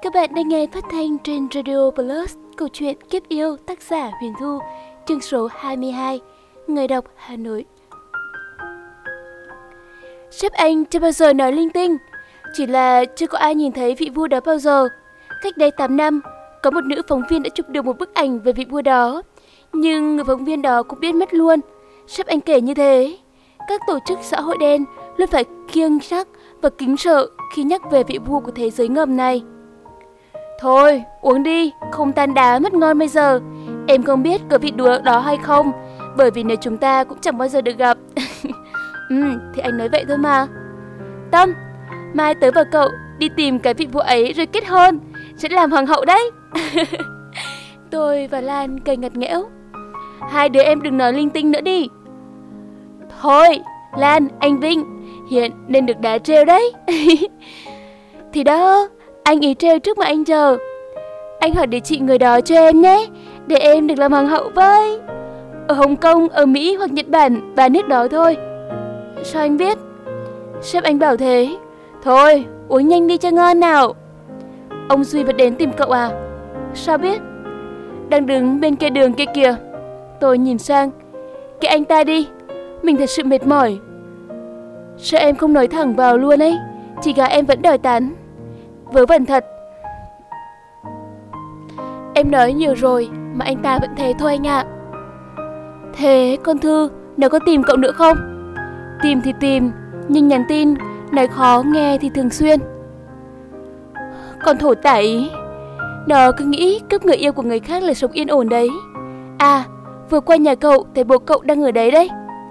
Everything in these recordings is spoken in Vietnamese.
Các bạn đang nghe phát thanh trên Radio Plus, câu chuyện Kiếp Yêu, tác giả Huyền Thu, chương số 22, người đọc Hà Nội. Sếp anh chưa bao giờ nói linh tinh, chỉ là chưa có ai nhìn thấy vị vua đó bao giờ. Cách đây 8 năm, có một nữ phóng viên đã chụp được một bức ảnh về vị vua đó, nhưng người phóng viên đó cũng biết mất luôn. Sếp anh kể như thế, các tổ chức xã hội đen luôn phải kiêng sắc và kính sợ khi nhắc về vị vua của thế giới ngầm này. Thôi, uống đi, không tan đá mất ngon bây giờ. Em không biết có vị đúa đó hay không, bởi vì nếu chúng ta cũng chẳng bao giờ được gặp. Thì anh nói vậy thôi mà. Tâm, mai tớ và cậu đi tìm cái vị vua ấy rồi kết hôn, sẽ làm hoàng hậu đấy. Tôi và Lan cười ngặt nghẽo. Hai đứa em đừng nói linh tinh nữa đi. Thôi, Lan, anh Vinh, hiện nên được đá trêu đấy. Thì đó, anh ý trêu trước mà anh chờ. Anh hỏi địa chỉ người đó cho em nhé, để em được làm hoàng hậu với. Ở Hồng Kông, ở Mỹ hoặc Nhật Bản, ba nước đó thôi. Sao anh biết? Sếp anh bảo thế. Thôi, uống nhanh đi cho ngon nào. Ông Duy vẫn đến tìm cậu à? Sao biết? Đang đứng bên kia đường kia kìa. Tôi nhìn sang. Kệ anh ta đi, mình thật sự mệt mỏi. Sao em không nói thẳng vào luôn ấy? Chị gái em vẫn đòi tán. Vớ vẩn thật. Em nói nhiều rồi mà anh ta vẫn thế thôi anh ạ. Thế con Thư, nó có tìm cậu nữa không? Tìm thì tìm, nhưng nhắn tin, nói khó nghe thì thường xuyên. Con thổ tải, nó cứ nghĩ cướp người yêu của người khác là sống yên ổn đấy. À, vừa qua nhà cậu thấy bố cậu đang ở đấy đấy.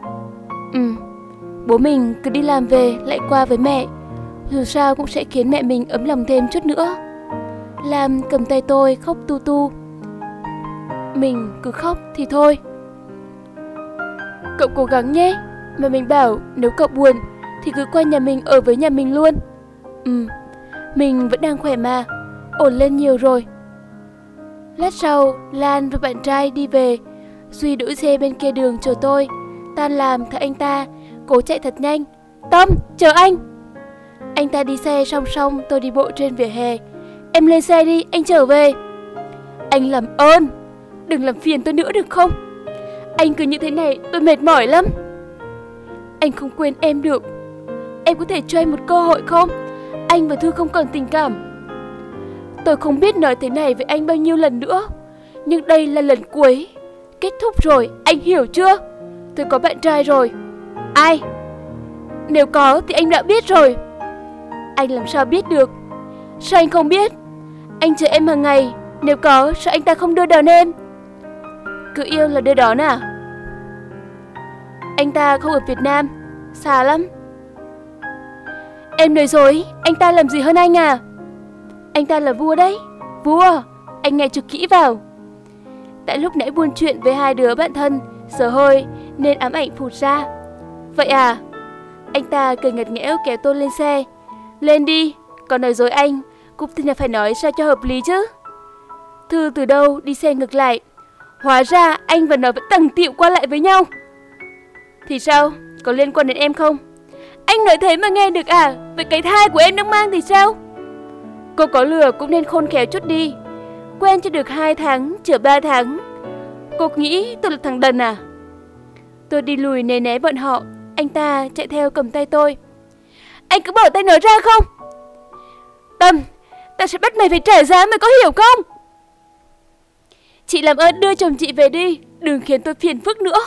Bố mình cứ đi làm về lại qua với mẹ, dù sao cũng sẽ khiến mẹ mình ấm lòng thêm chút nữa. Lam cầm tay tôi khóc tu tu. Mình cứ khóc thì thôi. Cậu cố gắng nhé, mà mình bảo nếu cậu buồn thì cứ qua nhà mình ở với nhà mình luôn. Mình vẫn đang khỏe mà, ổn lên nhiều rồi. Lát sau, Lan và bạn trai đi về. Duy đỗ xe bên kia đường chờ tôi. Tan làm thấy anh ta cố chạy thật nhanh. Tâm, chờ anh. Anh ta đi xe song song, tôi đi bộ trên vỉa hè. Em lên xe đi, anh trở về. Anh làm ơn, đừng làm phiền tôi nữa được không? Anh cứ như thế này tôi mệt mỏi lắm. Anh không quên em được. Em có thể cho anh một cơ hội không? Anh và Thư không còn tình cảm. Tôi không biết nói thế này với anh bao nhiêu lần nữa, nhưng đây là lần cuối. Kết thúc rồi, anh hiểu chưa? Tôi có bạn trai rồi. Ai? Nếu có thì anh đã biết rồi. Anh làm sao biết được? Sao anh không biết? Anh chờ em hàng ngày, nếu có sao anh ta không đưa đón em? Cứ yêu là đưa đón à? Anh ta không ở Việt Nam, xa lắm. Em nói dối, anh ta làm gì hơn anh à? Anh ta là vua đấy. Vua, anh nghe cho kỹ vào. Tại lúc nãy buôn chuyện với hai đứa bạn thân, sợ hơi nên ám ảnh phụt ra. Vậy à? Anh ta cười ngặt nghẽo kéo tôi lên xe. Lên đi, còn nói dối anh cũng thì phải nói sao cho hợp lý chứ. Thư từ đâu đi xe ngược lại. Hóa ra anh và nó vẫn tằng tiệu qua lại với nhau. Thì sao? Có liên quan đến em không? Anh nói thế mà nghe được à? Vậy cái thai của em đang mang thì sao? Cô có lừa cũng nên khôn khéo chút đi. Quen chưa được 2 tháng, chữa 3 tháng. Cô nghĩ tôi là thằng đần à? Tôi đi lùi né né bọn họ. Anh ta chạy theo cầm tay tôi. Anh cứ bỏ tay nó ra không? Tâm, ta sẽ bắt mày phải trả giá, mày có hiểu không? Chị làm ơn đưa chồng chị về đi, đừng khiến tôi phiền phức nữa.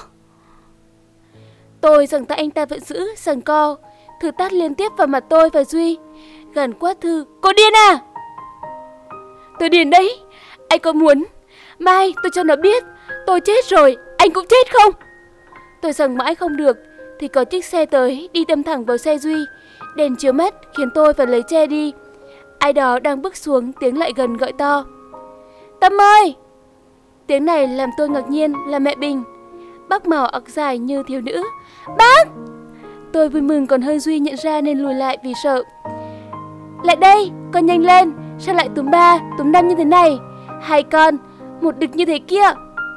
Tôi giằng tay anh ta vẫn giữ, giằng co. Thư tát liên tiếp vào mặt tôi và Duy. Gằn quát Thư. Cô điên à? Tôi điên đấy. Anh có muốn mai tôi cho nó biết tôi chết rồi, anh cũng chết không? Tôi giằng mãi không được thì có chiếc xe tới, đi đâm thẳng vào xe Duy. Đèn chiếu mắt khiến tôi phải lấy che đi. Ai đó đang bước xuống, tiếng lại gần gọi to. Tâm ơi! Tiếng này làm tôi ngạc nhiên, là mẹ Bình. Bác màu ặc dài như thiếu nữ. Bác! Tôi vui mừng còn hơn Duy nhận ra nên lùi lại vì sợ. Lại đây, con nhanh lên, sao lại túm 3, túm 5 như thế này? 2 con, một đực như thế kia.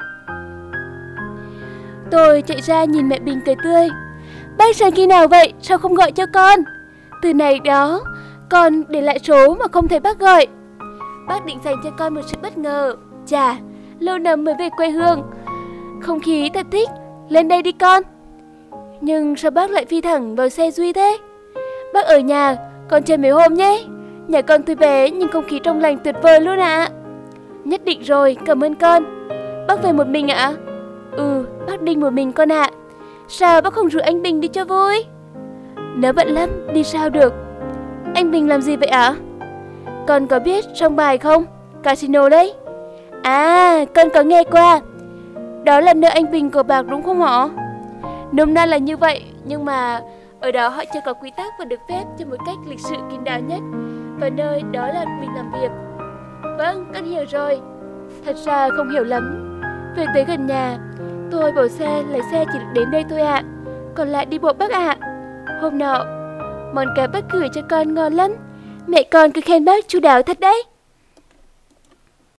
Tôi chạy ra nhìn mẹ Bình cười tươi. Bác sang khi nào vậy, sao không gọi cho con? Từ này đó, con để lại số mà không thấy bác gọi. bác định dành cho con một sự bất ngờ. Chà, lâu năm mới về quê hương. Không khí thật thích, lên đây đi con. Nhưng sao bác lại phi thẳng vào xe Duy thế? Bác ở nhà, con chơi mấy hôm nhé. Nhà con tuy bé nhưng không khí trong lành tuyệt vời luôn ạ. Nhất định rồi, cảm ơn con. Bác về một mình ạ? Ừ, bác đi một mình con ạ. Sao bác không rủ anh Bình đi cho vui? Nếu bận lắm, đi sao được. Anh Bình làm gì vậy ạ? Con có biết song bài không? Casino đấy. À, con có nghe qua. Đó là nơi anh Bình cờ bạc đúng không ạ? Nôm na là như vậy, nhưng mà ở đó họ chưa có quy tắc và được phép cho một cách lịch sự kín đáo nhất. Và nơi đó là mình làm việc. Vâng, con hiểu rồi. Thật ra không hiểu lắm. Về tới gần nhà, tôi bảo xe lái xe chỉ được đến đây thôi ạ. Còn lại đi bộ bác ạ. Hôm nọ, món cá bác gửi cho con ngon lắm. Mẹ con cứ khen bác chu đáo thật đấy.